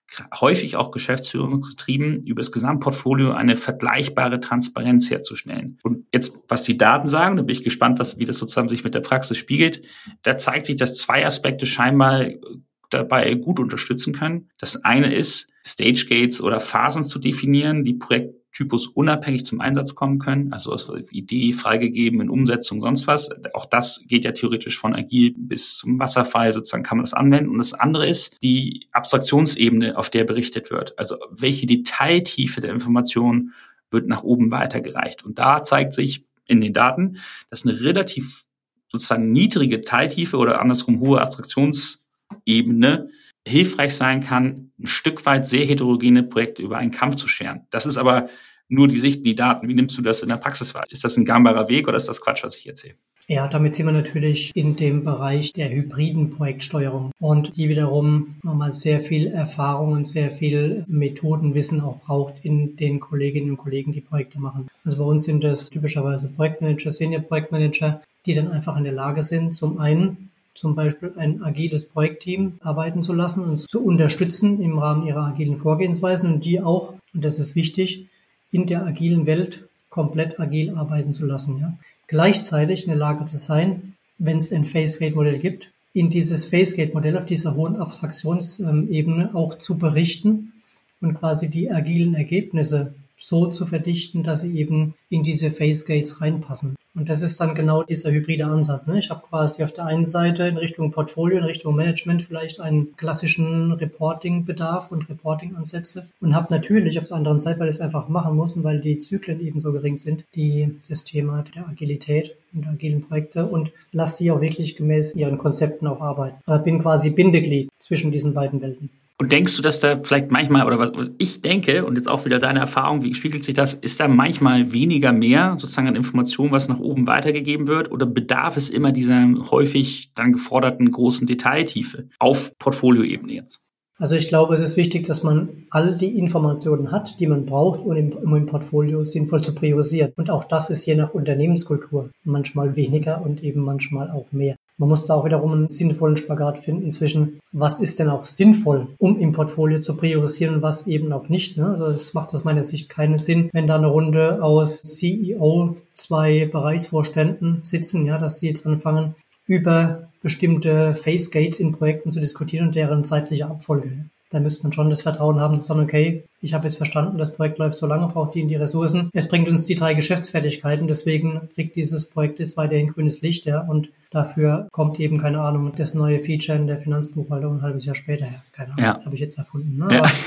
häufig auch geschäftsführungsgetrieben, über das Gesamtportfolio eine vergleichbare Transparenz herzustellen. Und jetzt, was die Daten sagen, da bin ich gespannt, was, wie das sozusagen sich mit der Praxis spiegelt. Da zeigt sich, dass zwei Aspekte scheinbar dabei gut unterstützen können. Das eine ist, Stage Gates oder Phasen zu definieren, die Projekttypus unabhängig zum Einsatz kommen können. Also als Idee freigegeben in Umsetzung, sonst was. Auch das geht ja theoretisch von agil bis zum Wasserfall, sozusagen kann man das anwenden. Und das andere ist die Abstraktionsebene, auf der berichtet wird. Also welche Detailtiefe der Information wird nach oben weitergereicht. Und da zeigt sich in den Daten, dass eine relativ sozusagen niedrige Detailtiefe oder andersrum hohe Abstraktionsebene hilfreich sein kann, ein Stück weit sehr heterogene Projekte über einen Kamm zu scheren. Das ist aber nur die Sicht, die Daten. Wie nimmst du das in der Praxis wahr? Ist das ein gangbarer Weg oder ist das Quatsch, was ich erzähle? Ja, damit sind wir natürlich in dem Bereich der hybriden Projektsteuerung und die wiederum nochmal sehr viel Erfahrung und sehr viel Methodenwissen auch braucht in den Kolleginnen und Kollegen, die Projekte machen. Also bei uns sind das typischerweise Projektmanager, Senior-Projektmanager, die dann einfach in der Lage sind, zum einen zum Beispiel ein agiles Projektteam arbeiten zu lassen und zu unterstützen im Rahmen ihrer agilen Vorgehensweisen und die auch, und das ist wichtig, in der agilen Welt komplett agil arbeiten zu lassen. Ja. Gleichzeitig in der Lage zu sein, wenn es ein Phase-Gate-Modell gibt, in dieses Phase-Gate-Modell auf dieser hohen Abstraktionsebene auch zu berichten und quasi die agilen Ergebnisse so zu verdichten, dass sie eben in diese Phase-Gates reinpassen. Und das ist dann genau dieser hybride Ansatz. Ne? Ich habe quasi auf der einen Seite in Richtung Portfolio, in Richtung Management vielleicht einen klassischen Reporting-Bedarf und Reporting-Ansätze und habe natürlich auf der anderen Seite, weil ich es einfach machen muss und weil die Zyklen eben so gering sind, die, das Thema der Agilität und der agilen Projekte und lasse sie auch wirklich gemäß ihren Konzepten auch arbeiten. Ich bin quasi Bindeglied zwischen diesen beiden Welten. Und denkst du, dass da vielleicht manchmal, oder was ich denke, und jetzt auch wieder deine Erfahrung, wie spiegelt sich das, ist da manchmal weniger mehr sozusagen an Informationen, was nach oben weitergegeben wird, oder bedarf es immer dieser häufig dann geforderten großen Detailtiefe auf Portfolioebene jetzt? Also ich glaube, es ist wichtig, dass man all die Informationen hat, die man braucht, um im, um im Portfolio sinnvoll zu priorisieren. Und auch das ist je nach Unternehmenskultur manchmal weniger und eben manchmal auch mehr. Man muss da auch wiederum einen sinnvollen Spagat finden zwischen, was ist denn auch sinnvoll, um im Portfolio zu priorisieren und was eben auch nicht. Ne? Also es macht aus meiner Sicht keinen Sinn, wenn da eine Runde aus C E O, zwei Bereichsvorständen sitzen, ja, dass die jetzt anfangen, über bestimmte Phase Gates in Projekten zu diskutieren und deren zeitliche Abfolge. Da müsste man schon das Vertrauen haben, zu sagen, okay, ich habe jetzt verstanden, das Projekt läuft so lange, braucht die in die Ressourcen. Es bringt uns die drei Geschäftsfertigkeiten, deswegen kriegt dieses Projekt jetzt weiterhin grünes Licht, ja, und dafür kommt eben, keine Ahnung, das neue Feature in der Finanzbuchhaltung ein halbes Jahr später her. Keine Ahnung, ja. Habe ich jetzt erfunden. Ne? Ja. Aber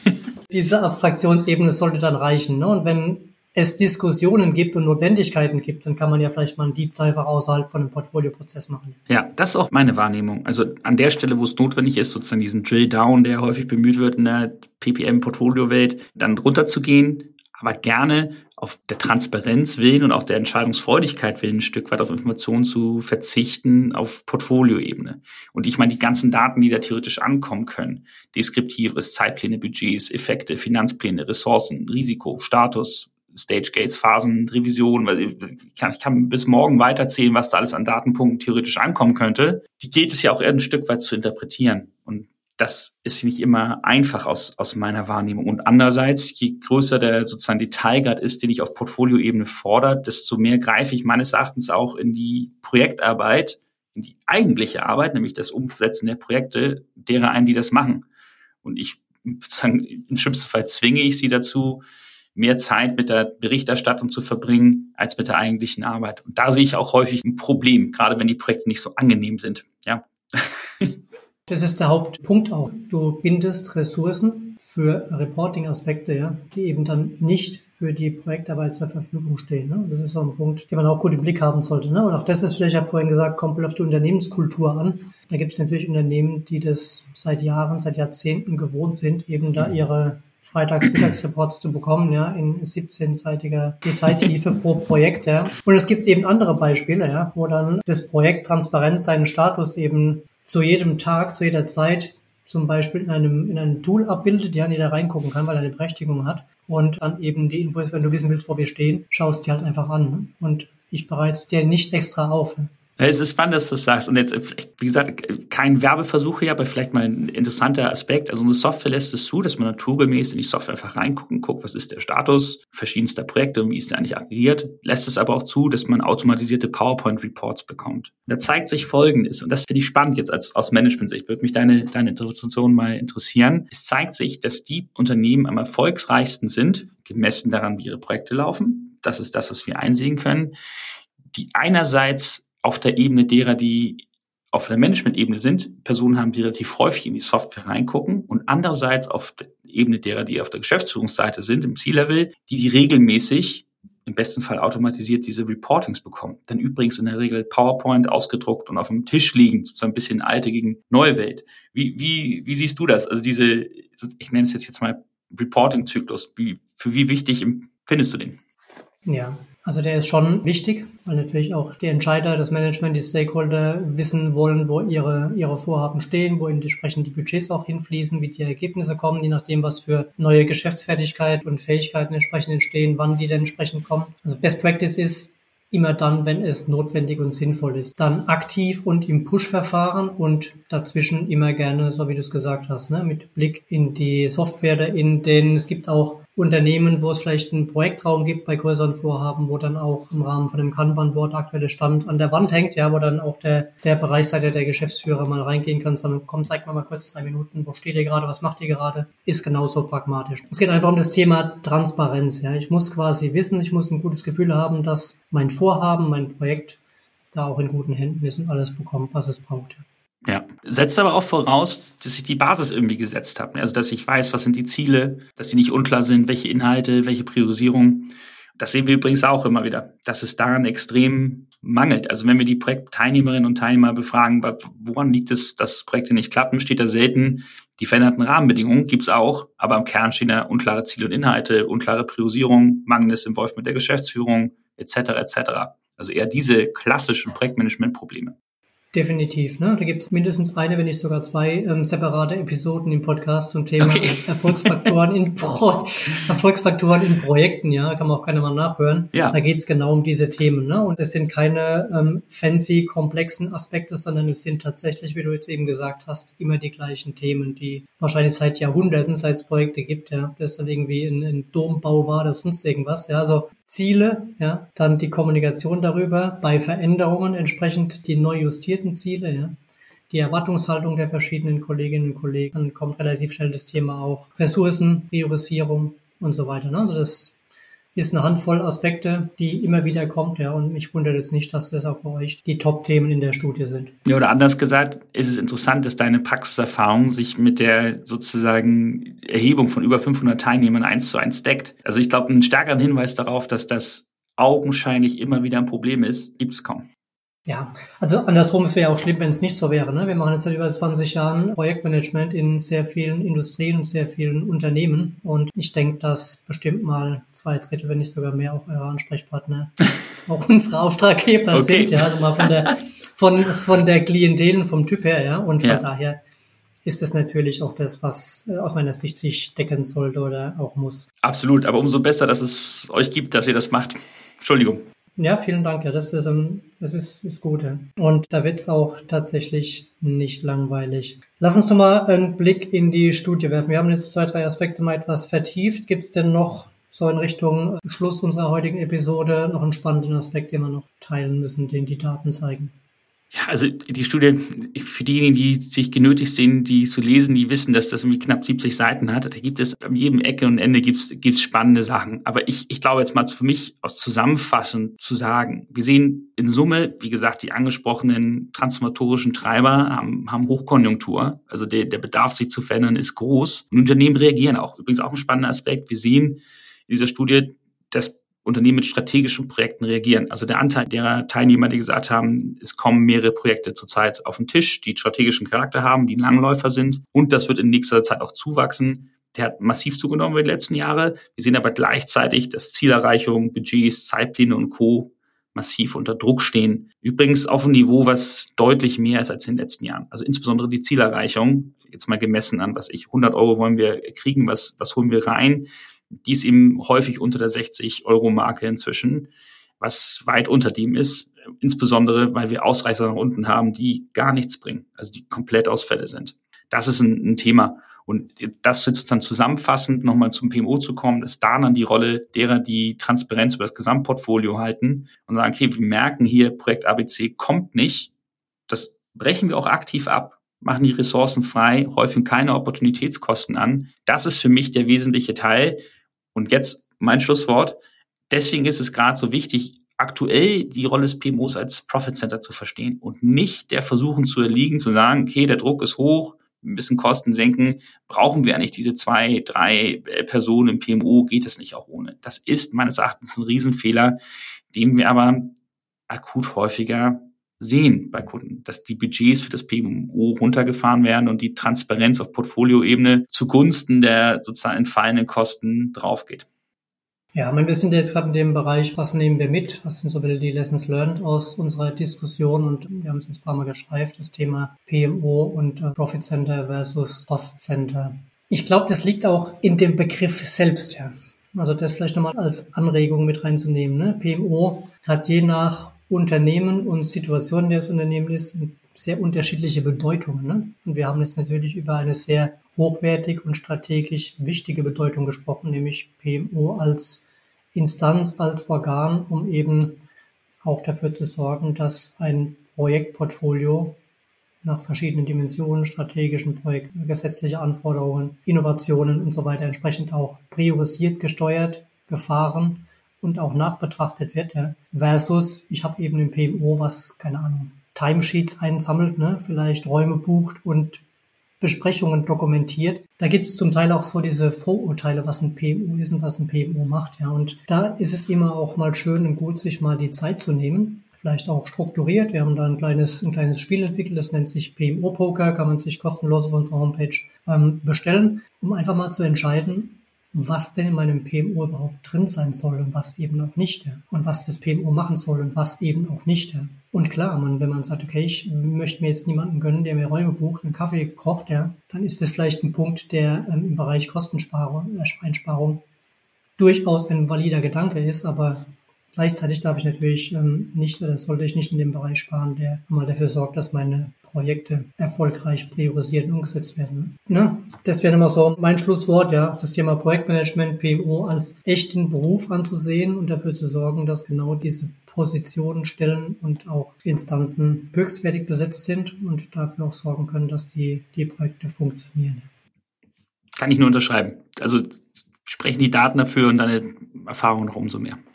diese Abstraktionsebene sollte dann reichen. Ne? Und wenn es Diskussionen gibt und Notwendigkeiten gibt, dann kann man ja vielleicht mal einen Deep Dive auch außerhalb von einem Portfolio-Prozess machen. Ja, das ist auch meine Wahrnehmung. Also an der Stelle, wo es notwendig ist, sozusagen diesen Drill-Down, der häufig bemüht wird in der P P M-Portfolio-Welt, dann runterzugehen, aber gerne auf der Transparenz willen und auch der Entscheidungsfreudigkeit willen ein Stück weit auf Informationen zu verzichten auf Portfolioebene. Und ich meine, die ganzen Daten, die da theoretisch ankommen können, Deskriptives, Zeitpläne, Budgets, Effekte, Finanzpläne, Ressourcen, Risiko, Status, Stage Gates, Phasen, Revision, weil ich kann, ich kann bis morgen weiterzählen, was da alles an Datenpunkten theoretisch ankommen könnte. Die gilt es ja auch eher ein Stück weit zu interpretieren. Und das ist nicht immer einfach aus, aus meiner Wahrnehmung. Und andererseits, je größer der sozusagen Detailgrad ist, den ich auf Portfolioebene fordere, desto mehr greife ich meines Erachtens auch in die Projektarbeit, in die eigentliche Arbeit, nämlich das Umsetzen der Projekte, derer ein, die das machen. Und ich sozusagen, im schlimmsten Fall zwinge ich sie dazu, mehr Zeit mit der Berichterstattung zu verbringen, als mit der eigentlichen Arbeit. Und da sehe ich auch häufig ein Problem, gerade wenn die Projekte nicht so angenehm sind. Ja. Das ist der Hauptpunkt auch. Du bindest Ressourcen für Reporting-Aspekte, ja, die eben dann nicht für die Projektarbeit zur Verfügung stehen. Ne? Das ist so ein Punkt, den man auch gut im Blick haben sollte. Ne? Und auch das ist, ich habe vorhin gesagt, kommt auf die Unternehmenskultur an. Da gibt es natürlich Unternehmen, die das seit Jahren, seit Jahrzehnten gewohnt sind, eben da ihre Freitags-Mittags-Reports zu bekommen, ja, in siebzehnseitiger Detailtiefe pro Projekt, ja. Und es gibt eben andere Beispiele, ja, wo dann das Projekt transparent seinen Status eben zu jedem Tag, zu jeder Zeit zum Beispiel in einem, in einem Tool abbildet, ja, in die da reingucken kann, weil er eine Berechtigung hat. Und dann eben die Infos, wenn du wissen willst, wo wir stehen, schaust die halt einfach an. Ne? Und ich bereite es dir nicht extra auf. Es ist spannend, dass du das sagst. Und jetzt, wie gesagt, kein Werbeversuch hier, aber vielleicht mal ein interessanter Aspekt. Also eine Software lässt es zu, dass man naturgemäß in die Software einfach reingucken, guckt, was ist der Status verschiedenster Projekte und wie ist der eigentlich aggregiert. Lässt es aber auch zu, dass man automatisierte PowerPoint-Reports bekommt. Da zeigt sich Folgendes, und das finde ich spannend jetzt als aus Management-Sicht, würde mich deine, deine Interpretation mal interessieren. Es zeigt sich, dass die Unternehmen am erfolgreichsten sind, gemessen daran, wie ihre Projekte laufen. Das ist das, was wir einsehen können. Die einerseits auf der Ebene derer, die auf der Management-Ebene sind, Personen haben, die relativ häufig in die Software reingucken, und andererseits auf der Ebene derer, die auf der Geschäftsführungsseite sind, im C-Level, die die regelmäßig, im besten Fall automatisiert, diese Reportings bekommen. Dann übrigens in der Regel PowerPoint ausgedruckt und auf dem Tisch liegen, sozusagen ein bisschen alte gegen neue Welt. Wie, wie, wie siehst du das? Also diese, ich nenne es jetzt, jetzt mal Reporting-Zyklus, wie, für wie wichtig findest du den? Ja, also der ist schon wichtig, weil natürlich auch die Entscheider, das Management, die Stakeholder wissen wollen, wo ihre ihre Vorhaben stehen, wo entsprechend die Budgets auch hinfließen, wie die Ergebnisse kommen, je nachdem, was für neue Geschäftsfertigkeit und Fähigkeiten entsprechend entstehen, wann die denn entsprechend kommen. Also Best Practice ist immer dann, wenn es notwendig und sinnvoll ist. Dann aktiv und im Push-Verfahren und dazwischen immer gerne, so wie du es gesagt hast, ne, mit Blick in die Software, in den, es gibt auch Unternehmen, wo es vielleicht einen Projektraum gibt bei größeren Vorhaben, wo dann auch im Rahmen von einem Kanban-Board aktuelle Stand an der Wand hängt, ja, wo dann auch der, der Bereichsleiter, der Geschäftsführer mal reingehen kann, sagen, komm, zeig mal mal kurz drei Minuten, wo steht ihr gerade, was macht ihr gerade, ist genauso pragmatisch. Es geht einfach um das Thema Transparenz, ja. Ich muss quasi wissen, ich muss ein gutes Gefühl haben, dass mein Vorhaben, mein Projekt da auch in guten Händen ist und alles bekommt, was es braucht, ja. Ja, setzt aber auch voraus, dass ich die Basis irgendwie gesetzt habe. Also, dass ich weiß, was sind die Ziele, dass die nicht unklar sind, welche Inhalte, welche Priorisierung. Das sehen wir übrigens auch immer wieder, dass es daran extrem mangelt. Also, wenn wir die Projektteilnehmerinnen und Teilnehmer befragen, woran liegt es, dass Projekte nicht klappen, steht da selten, die veränderten Rahmenbedingungen gibt's auch, aber im Kern stehen da unklare Ziele und Inhalte, unklare Priorisierung, mangelndes Involvement der Geschäftsführung, et cetera et cetera. Also eher diese klassischen Projektmanagement-Probleme. Definitiv, ne? Da gibt es mindestens eine, wenn nicht sogar zwei ähm, separate Episoden im Podcast zum Thema okay. Erfolgsfaktoren in Pro- Erfolgsfaktoren in Projekten, ja, kann man auch gerne mal nachhören. Ja. Da geht es genau um diese Themen, ne? Und es sind keine ähm, fancy, komplexen Aspekte, sondern es sind tatsächlich, wie du jetzt eben gesagt hast, immer die gleichen Themen, die wahrscheinlich seit Jahrhunderten, seit es Projekte gibt, ja, das dann irgendwie ein, ein Dombau war oder sonst irgendwas, ja, also Ziele, ja, dann die Kommunikation darüber, bei Veränderungen entsprechend die neu justierten Ziele, ja, die Erwartungshaltung der verschiedenen Kolleginnen und Kollegen, dann kommt relativ schnell das Thema auch Ressourcen, Priorisierung und so weiter, ne? Also das ist eine Handvoll Aspekte, die immer wieder kommt, ja, und mich wundert es nicht, dass das auch bei euch die Top-Themen in der Studie sind. Ja, oder anders gesagt, ist es interessant, dass deine Praxiserfahrung sich mit der sozusagen Erhebung von über fünfhundert Teilnehmern eins zu eins deckt. Also ich glaube, einen stärkeren Hinweis darauf, dass das augenscheinlich immer wieder ein Problem ist, gibt es kaum. Ja, also andersrum, es wäre auch schlimm, wenn es nicht so wäre, ne? Wir machen jetzt seit über zwanzig Jahren Projektmanagement in sehr vielen Industrien und sehr vielen Unternehmen und ich denke, dass bestimmt mal zwei Drittel, wenn nicht sogar mehr, auch eure Ansprechpartner, auch unsere Auftraggeber okay. sind, ja, also mal von der von von der Klientel, vom Typ her, ja, und von ja. daher ist es natürlich auch das, was aus meiner Sicht sich decken sollte oder auch muss. Absolut, aber umso besser, dass es euch gibt, dass ihr das macht. Entschuldigung. Ja, vielen Dank. Ja, das ist, das ist, ist gut. Ja. Und da wird's auch tatsächlich nicht langweilig. Lass uns noch mal einen Blick in die Studie werfen. Wir haben jetzt zwei, drei Aspekte mal etwas vertieft. Gibt's denn noch so in Richtung Schluss unserer heutigen Episode noch einen spannenden Aspekt, den wir noch teilen müssen, den die Daten zeigen? Ja, also die Studie, für diejenigen, die sich genötigt sehen, die zu lesen, die wissen, dass das irgendwie knapp siebzig Seiten hat. Da gibt es an jedem Ecke und Ende gibt's, gibt's spannende Sachen. Aber ich, ich glaube jetzt mal für mich aus zusammenfassend zu sagen, wir sehen in Summe, wie gesagt, die angesprochenen transformatorischen Treiber haben, haben Hochkonjunktur. Also der, der Bedarf, sich zu verändern, ist groß. Und Unternehmen reagieren auch. Übrigens auch ein spannender Aspekt. Wir sehen in dieser Studie, dass Unternehmen mit strategischen Projekten reagieren. Also der Anteil derer Teilnehmer, die gesagt haben, es kommen mehrere Projekte zurzeit auf den Tisch, die strategischen Charakter haben, die Langläufer sind. Und das wird in nächster Zeit auch zuwachsen. Der hat massiv zugenommen über die letzten Jahre. Wir sehen aber gleichzeitig, dass Zielerreichung, Budgets, Zeitpläne und Co. massiv unter Druck stehen. Übrigens auf einem Niveau, was deutlich mehr ist als in den letzten Jahren. Also insbesondere die Zielerreichung, jetzt mal gemessen an, was ich, hundert Euro wollen wir kriegen, was, was holen wir rein? Die ist eben häufig unter der sechzig Euro Marke inzwischen, was weit unter dem ist, insbesondere, weil wir Ausreißer nach unten haben, die gar nichts bringen, also die komplett Ausfälle sind. Das ist ein, ein Thema. Und das sozusagen zusammenfassend nochmal zum P M O zu kommen, ist da dann die Rolle derer, die Transparenz über das Gesamtportfolio halten und sagen, okay, wir merken hier, Projekt A B C kommt nicht. Das brechen wir auch aktiv ab, machen die Ressourcen frei, häufen keine Opportunitätskosten an. Das ist für mich der wesentliche Teil. Und jetzt mein Schlusswort. Deswegen ist es gerade so wichtig, aktuell die Rolle des P M Os als Profit Center zu verstehen und nicht der Versuchen zu erliegen, zu sagen, okay, der Druck ist hoch, ein bisschen Kosten senken, brauchen wir eigentlich diese zwei, drei Personen im P M O, geht es nicht auch ohne. Das ist meines Erachtens ein Riesenfehler, den wir aber akut häufiger sehen bei Kunden, dass die Budgets für das P M O runtergefahren werden und die Transparenz auf Portfolioebene zugunsten der sozusagen entfallenen Kosten draufgeht. Ja, wir sind ja jetzt gerade in dem Bereich, was nehmen wir mit, was sind so die Lessons learned aus unserer Diskussion, und wir haben es jetzt ein paar Mal gestreift, das Thema P M O und Profit Center versus Cost Center. Ich glaube, das liegt auch in dem Begriff selbst, ja. Also das vielleicht nochmal als Anregung mit reinzunehmen, ne? P M O hat je nach Unternehmen und Situation, in der das Unternehmen ist, sehr unterschiedliche Bedeutungen, ne? Und wir haben jetzt natürlich über eine sehr hochwertig und strategisch wichtige Bedeutung gesprochen, nämlich P M O als Instanz, als Organ, um eben auch dafür zu sorgen, dass ein Projektportfolio nach verschiedenen Dimensionen, strategischen Projekten, gesetzliche Anforderungen, Innovationen und so weiter entsprechend auch priorisiert, gesteuert, gefahren und auch nachbetrachtet wird, ja, versus ich habe eben im P M O, was, keine Ahnung, Timesheets einsammelt, ne, vielleicht Räume bucht und Besprechungen dokumentiert. Da gibt es zum Teil auch so diese Vorurteile, was ein P M O ist und was ein P M O macht, ja. Und da ist es immer auch mal schön und gut, sich mal die Zeit zu nehmen, vielleicht auch strukturiert. Wir haben da ein kleines, ein kleines Spiel entwickelt, das nennt sich P M O Poker, kann man sich kostenlos auf unserer Homepage ähm, bestellen, um einfach mal zu entscheiden, was denn in meinem P M O überhaupt drin sein soll und was eben auch nicht. Ja. Und was das P M O machen soll und was eben auch nicht. Ja. Und klar, man, wenn man sagt, okay, ich möchte mir jetzt niemanden gönnen, der mir Räume bucht, einen Kaffee kocht, ja, dann ist das vielleicht ein Punkt, der ähm, im Bereich Kostensparung, äh, Einsparung durchaus ein valider Gedanke ist, aber gleichzeitig darf ich natürlich ähm, nicht oder sollte ich nicht in dem Bereich sparen, der mal dafür sorgt, dass meine Projekte erfolgreich priorisiert und umgesetzt werden. Ne? Das wäre immer so mein Schlusswort, ja, das Thema Projektmanagement, P M O als echten Beruf anzusehen und dafür zu sorgen, dass genau diese Positionen, Stellen und auch Instanzen höchstwertig besetzt sind und dafür auch sorgen können, dass die, die Projekte funktionieren. Kann ich nur unterschreiben. Also sprechen die Daten dafür und deine Erfahrungen noch umso mehr.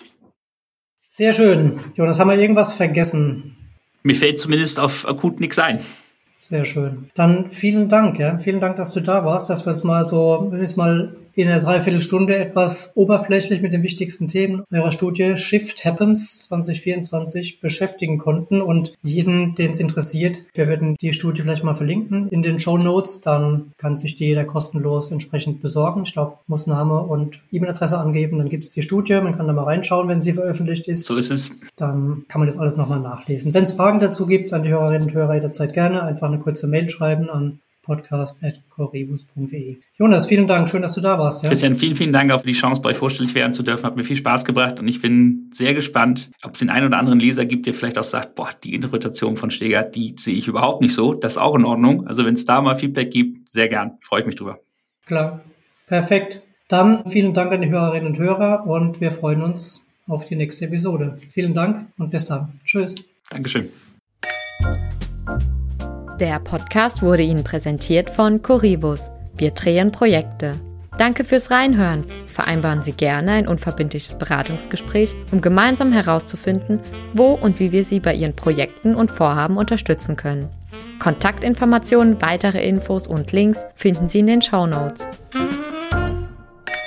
Sehr schön. Jonas, haben wir irgendwas vergessen? Mir fällt zumindest auf akut nichts ein. Sehr schön. Dann vielen Dank, ja. Vielen Dank, dass du da warst, dass wir uns mal so, wenn ich mal in einer Dreiviertelstunde etwas oberflächlich mit den wichtigsten Themen eurer Studie Shift Happens zwanzig vierundzwanzig beschäftigen konnten. Und jeden, den es interessiert, wir werden die Studie vielleicht mal verlinken in den Shownotes. Dann kann sich die jeder kostenlos entsprechend besorgen. Ich glaube, muss Name und E-Mail-Adresse angeben. Dann gibt es die Studie. Man kann da mal reinschauen, wenn sie veröffentlicht ist. So ist es. Dann kann man das alles nochmal nachlesen. Wenn es Fragen dazu gibt, an die Hörerinnen und Hörer jederzeit gerne einfach eine kurze Mail schreiben an podcast at corribus punkt de. Jonas, vielen Dank. Schön, dass du da warst. Ja? Christian, vielen, vielen Dank auch für die Chance, bei euch vorstellig werden zu dürfen. Hat mir viel Spaß gebracht und ich bin sehr gespannt, ob es den einen oder anderen Leser gibt, der vielleicht auch sagt, boah, die Interpretation von Steger, die sehe ich überhaupt nicht so. Das ist auch in Ordnung. Also wenn es da mal Feedback gibt, sehr gern. Freue ich mich drüber. Klar. Perfekt. Dann vielen Dank an die Hörerinnen und Hörer und wir freuen uns auf die nächste Episode. Vielen Dank und bis dann. Tschüss. Dankeschön. Der Podcast wurde Ihnen präsentiert von Corribus. Wir drehen Projekte. Danke fürs Reinhören. Vereinbaren Sie gerne ein unverbindliches Beratungsgespräch, um gemeinsam herauszufinden, wo und wie wir Sie bei Ihren Projekten und Vorhaben unterstützen können. Kontaktinformationen, weitere Infos und Links finden Sie in den Shownotes.